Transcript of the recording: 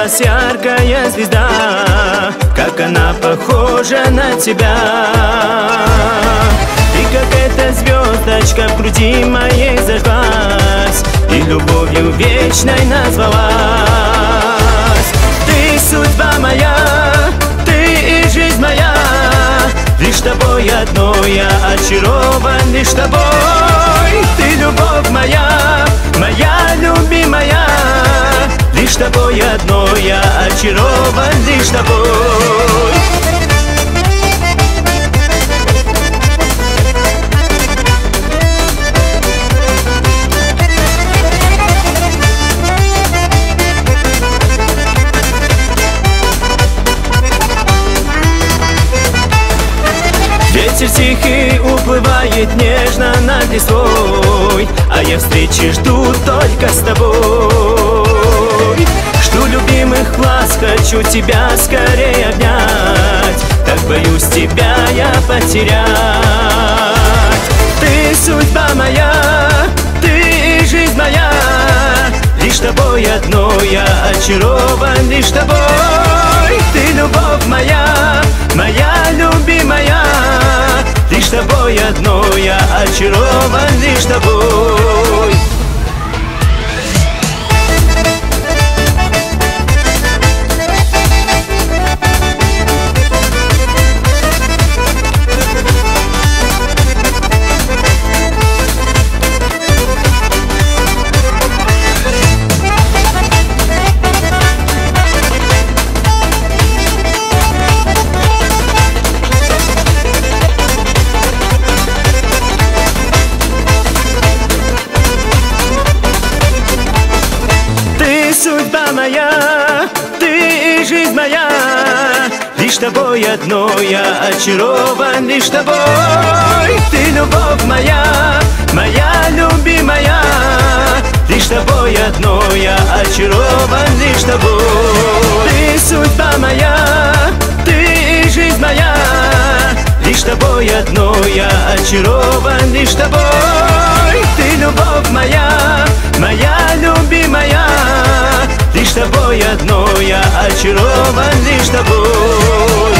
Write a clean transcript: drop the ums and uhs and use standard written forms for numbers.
загорелась яркая звезда, как она похожа на тебя. Ты как эта звездочка в груди моей зажглась и любовью вечной назвалась. Ты судьба моя, ты и жизнь моя, лишь тобой одной я очарован, лишь тобой. Ты любовь моя, моя любимая, лишь тобой одной я очарован, лишь тобой. Ветер тихий уплывает нежно над листвой, а я встречи жду только с тобой. Жду любимых глаз, хочу тебя скорее обнять, так боюсь тебя я потерять. Ты судьба моя, ты и жизнь моя, лишь тобой одной я очарован, лишь тобой. Ты любовь моя, моя любимая, лишь тобой одной я очарован, лишь тобой. Судьба моя, ты и жизнь моя, лишь тобой одной я очарован, лишь тобой. Ты любовь моя, моя любимая, лишь тобой одной я очарован, лишь тобой. Ты судьба моя, ты и жизнь моя, лишь тобой одной я очарован, лишь тобой. Ты любовь моя, моя любимая, лишь тобой одной я очарован, лишь тобой.